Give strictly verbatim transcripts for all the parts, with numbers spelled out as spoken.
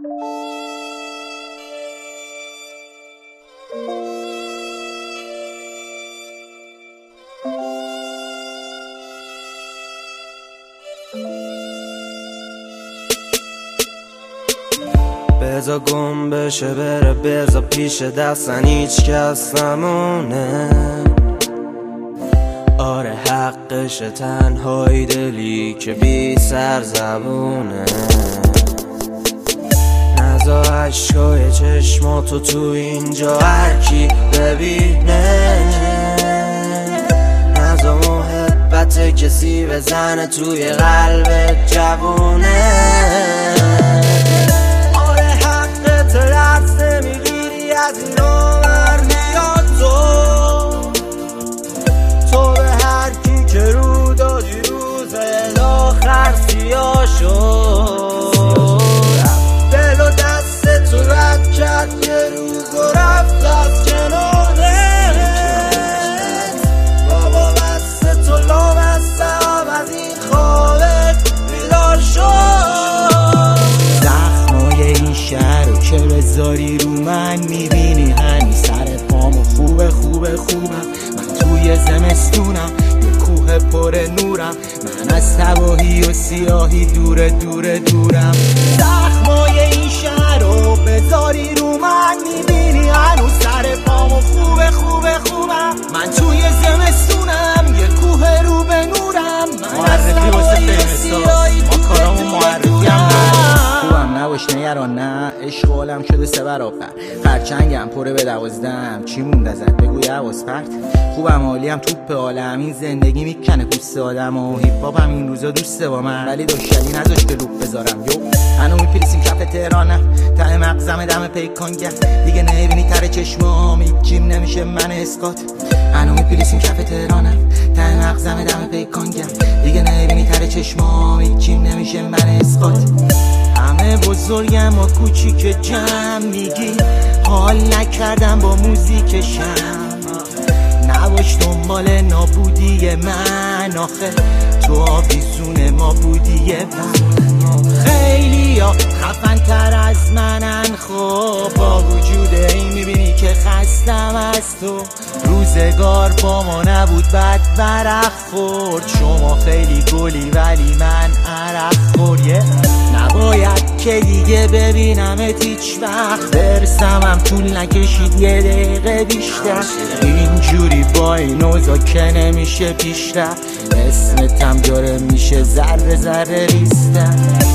بزا گم بشه بره، بزا پیش دستن هیچ کس نمونه. آره حقشه تنهای دلی که بی سر زبونه. نزا عشقای چشماتو تو اینجا هرکی ببینه. نزا محبت کسی بزنه توی قلب جوونه. میگیری از این آور میاد تو تو به هر کی که رو دادی روز آخر سیاه شد. دل و دست تو رد کرد یه روز و رفت از کناره. بابا بست تو لامستم از این خوابت بیدار شد. زخمای این شهر رو که بذاری رو من میبینی هنی سر پامو خوبه خوبه خوبم. من توی زمستونم یه کوه پر نورم. من از تباهی و سیاهی دور دور دورم. زخمای این شهر رو بذاری رو من میبینی هنوز سر پامو خوبه خوبه خوبم. من توی زمستونم یه کوه رو به نورم. من از تباهی و سیاهی ما کارامو معرفی هم نباش نگران نه. عشق عالم شده سه برابر. خرچنگم پره به دوازدم. چی موند ازت بگو یواز پرت. خوبم عالیم توپ عالم. این زندگی میکنه پوست آدم و هیپ هاپ هم این روزا دوسته با من. ولی داشتنی نذاش که لوپ بذارم. یو هنو میپریسیم کف تهرانم. ته مغزم دم پیکان گرد. دیگه نبینی تر چشمام هیچیم نمیشه من اسکات. هنو میپریسیم کف تهرانم. ته مغزم دم پیکان گرد. دیگه نبینی تر چشمام هیچیم نمیشه من اسکات. همه بزرگم و کوچیک جمع میگی حال نکردم با موزیکشم. نباش دنبال نابودی من. آخه تو آویزون ما بودی من. خیلی ها خفن تر از منن. خب با وجود این میبینی که خستم از تو. روزگار با ما نبود بد برق خورد. شما خیلی گلی ولی من عرق خوریه. نباید که دیگه ببینمت هیچ وقت. برسمم طول نکشید یه دقیقه بیشتر. اینجوری با این اوضاع که نمیشه پیشرفت. اسمتم داره میشه ذره ذره ریستم.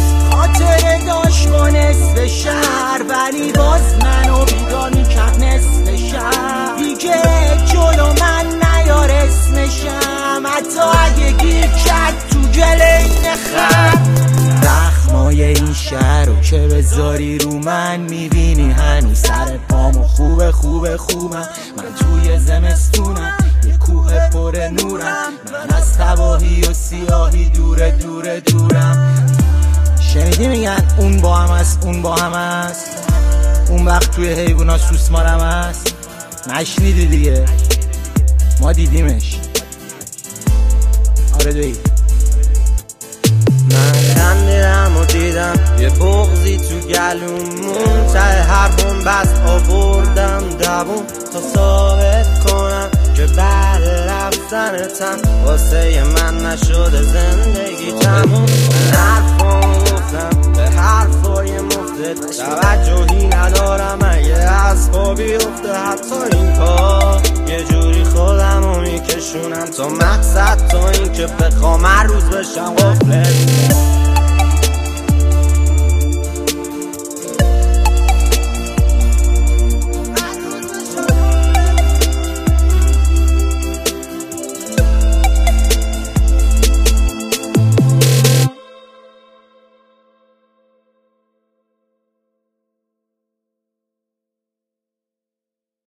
خاطره داشت با نصف شهر ولی باز منو بیدار میکرد نصف شهر. دیگه جلو من نیار اسمشم. حتی اگه گیر کرد تو گل این خر. زخمای این شهر رو که بذاری رو من میبینی هنوز سر پامو خوبه خوبه خوبم. من توی زمستونم یه کوه پر نورم. من از تباهی و سیاهی دور دور دورم. شنیدی میگن اون با هم است اون با هم است. اون وقت توی حیوونا سوسمارم است. نشنیدی دیگه ما دیدیمش. آره دوی من خندیدم و دیدم یه بغضی تو گلومون. ته هر بومبست آوردم دوون تا ثابت کنم که بعد رفتنتم واسه من نشده زندگی تموم. من حرفامو گفتم به حرفای مفتت توجهی ندارم. اگه از پا بیفته حتی این کار یه جوری خودمو میکشونم تا مقصد. تا این که بخوام هر روز بشم غفلت.